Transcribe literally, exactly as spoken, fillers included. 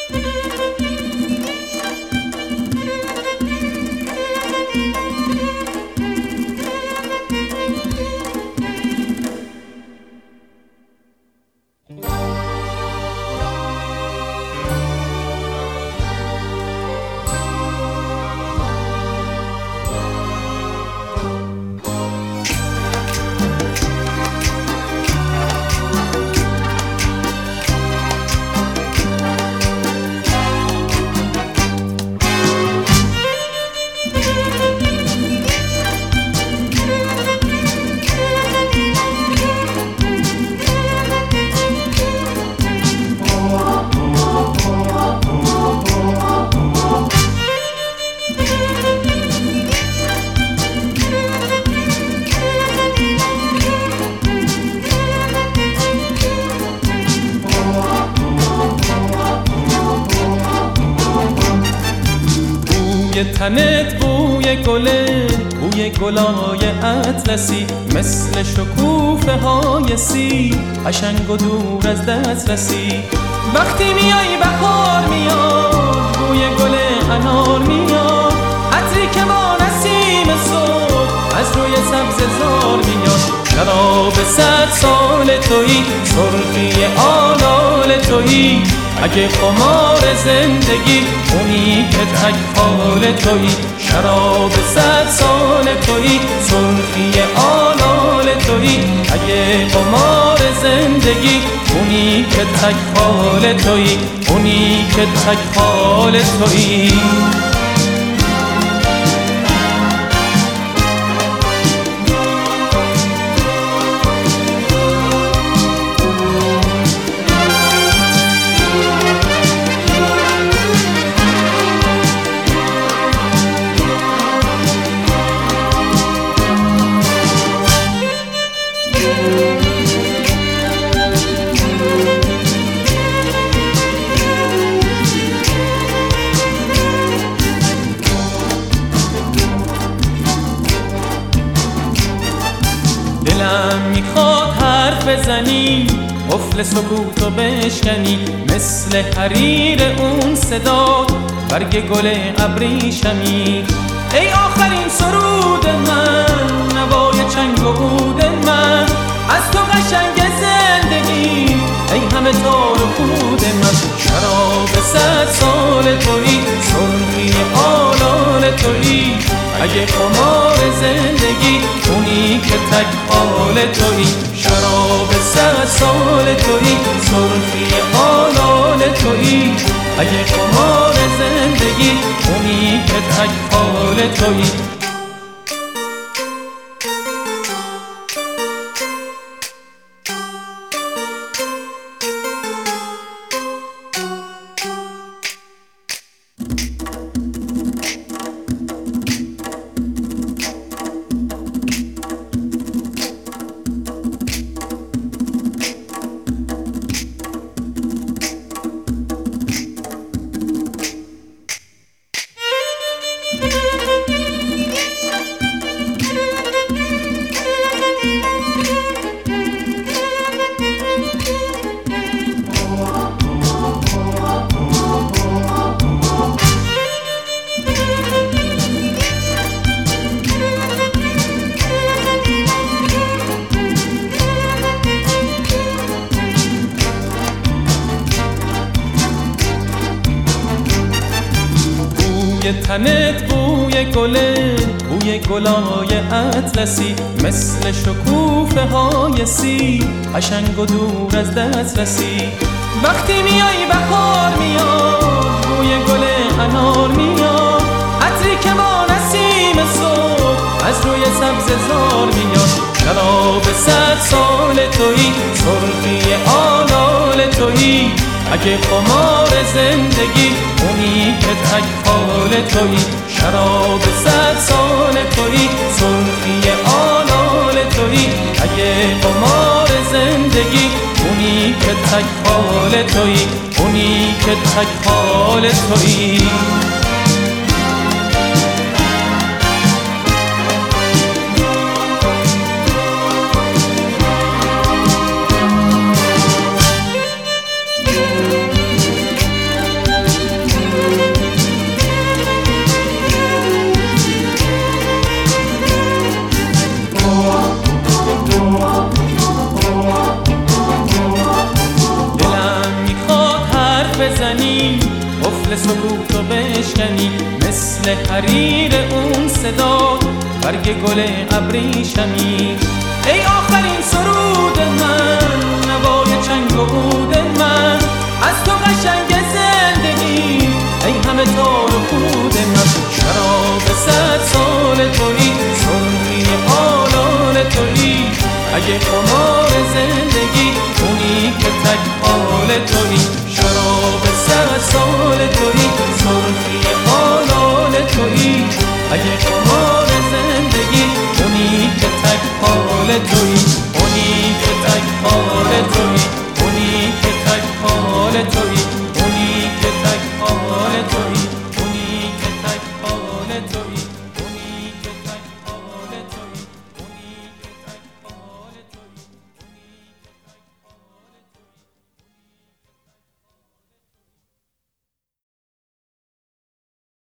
بوی تنت بوی گله، بوی گلای اطلسی، مثل شکوفه های سی، قشنگ و دور از دسترسی. وقتی میای بهار میاد، بوی گل انار میاد، عطری که با نسیم صبح از روی سبز زار میاد. شراب صد سال تویی، سرخی آلال تویی، اگه خمار زندگی اونی که تک حال تویی. شراب صد سال تویی، سرخی آلال تویی، اگه خمار زندگی اونی که تک حال تویی، اونی که تک حال تویی. دلم میخواد حرف بزنی، قفل سکوتو بشکنی، مثل حریر اون صدا برگ گل ابریشمی. ای آخرین سرود من، نوای چنگ و عود من، از تو قشنگ زندگی، ای همه تار و پود من. شراب صد سال تویی، سرخی آلال تویی، اگه خمار زندگی اونی که تک حال تویی. شراب صد سال تویی، سرخی آلال تویی، اگه خمار زندگی اونی که تک حال تویی. بوی تنت بوی گله، بوی گلای اطلسی، مثل شکوفه های سی، قشنگ و دور از دسترسی. وقتی میای بهار میاد، بوی گل انار میاد، عطری که با نسیم صبح از روی سبز زار میاد. شراب صد سال تویی، سرخی آلال تویی، اگه خمار زندگی اونی که تک حال تویی. شراب صد سال تویی، سرخی آلال تویی، اگه خمار زندگی اونی که تک حال تویی، اونی که تک حال تویی. بزنی، قفل سکوتو بشکنی، مثل حریر اون صدا برگ گل ابریشمی. ای آخرین سرود من، نوای چنگ و عود من، از تو قشنگ زندگی، ای همه تار و پود من. شراب صد سال تویی، سرمه آلال تویی، اگه قمار زندگی اونی که تک حال تویی.